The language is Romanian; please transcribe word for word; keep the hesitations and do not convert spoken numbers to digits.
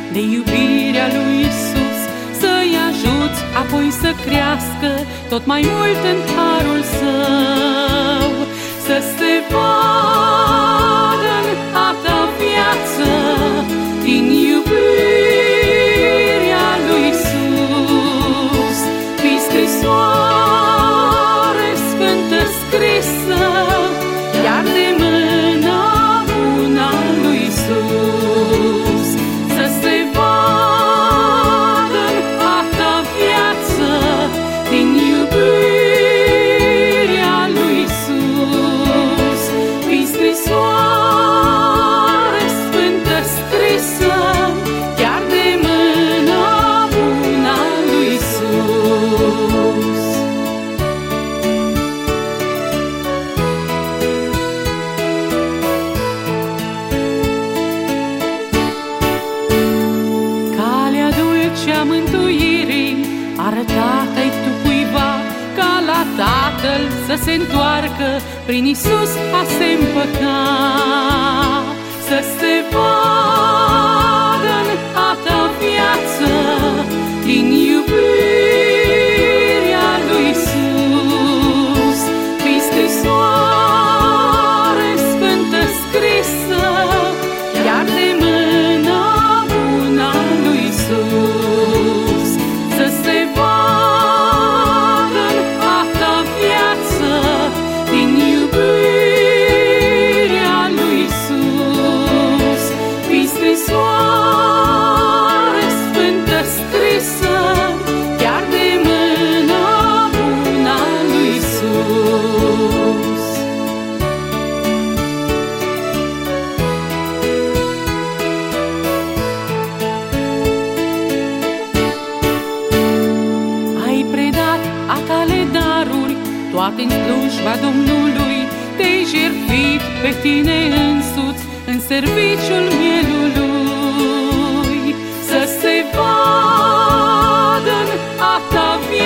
de iubirea lui Isus, să-i ajuți apoi să crească tot mai mult în harul său, să se vadă în a ta viață din iubirea lui Isus. Fii scrisoare sfântă scrisă iar de mâna bună a lui Isus, să se vadă în a ta viață din iubirea lui Isus. Fii scrisoare sfântă scrisă chiar de mâna bună a lui Isus. Calea dulce a mântuirii arătată-i tu cuiva, ca la Tatăl să se întoarcă, prin Isus a se împăca, să se vadă în a ta viață din iubirea lui Isus. Fii scrisoare sfântă scrisă iar de mâna bună a lui Isus, să se vadă în a ta viață din iubirea lui Isus. Fii scrisoare sfântă scrisă chiar de mâna bună a lui Isus. Ai predat a tale daruri toate-n slujba Domnului, te-ai jertfit pe tine însuți în serviciul mielului, să se vadă în a ta viață